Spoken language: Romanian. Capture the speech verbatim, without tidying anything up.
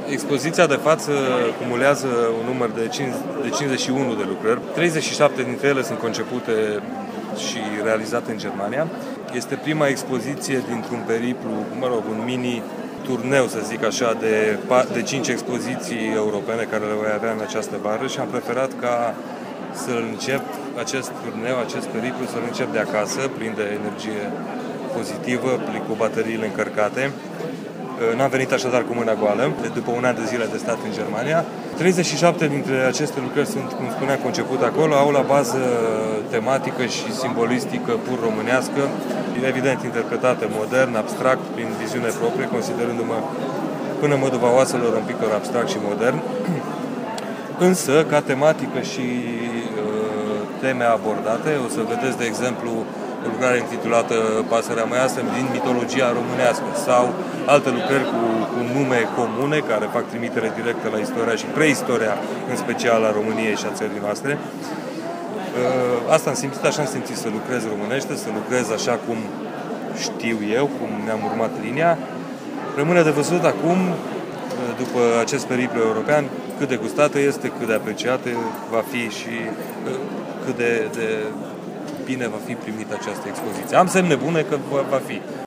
Expoziția de față cumulează un număr de cincizeci și unu de lucrări. treizeci și șapte dintre ele sunt concepute și realizate în Germania. Este prima expoziție dintr-un periplu, mă rog, un mini turneu, să zic așa, de, de cinci expoziții europene care le voi avea în această vară și am preferat ca să-l încep acest turneu, acest periplu, să-l încep de acasă, plin de energie pozitivă, plin cu bateriile încărcate. N-am venit așadar cu mâna goală, după un an de zile de stat în Germania. treizeci și șapte dintre aceste lucrări sunt, cum spuneam, concepute acolo, au la bază tematică și simbolistică pur românească, evident interpretate modern, abstract, prin viziune proprie, considerându-mă până în măduva oaselor un pictor abstract și modern. Însă, ca tematică și uh, teme abordate, o să vedeți, de exemplu, o lucrare intitulată Pasărea Măiastră din mitologia românească sau alte lucrări cu, cu nume comune care fac trimitere directă la istoria și preistoria, în special a României și a țării noastre. Asta am simțit, așa am simțit să lucrez românește, să lucrez așa cum știu eu, cum mi-am urmat linia. Rămâne de văzut acum, după acest periplu european, cât de gustată este, cât de apreciată va fi și cât de, de bine va fi primită această expoziție. Am semne bune că va fi.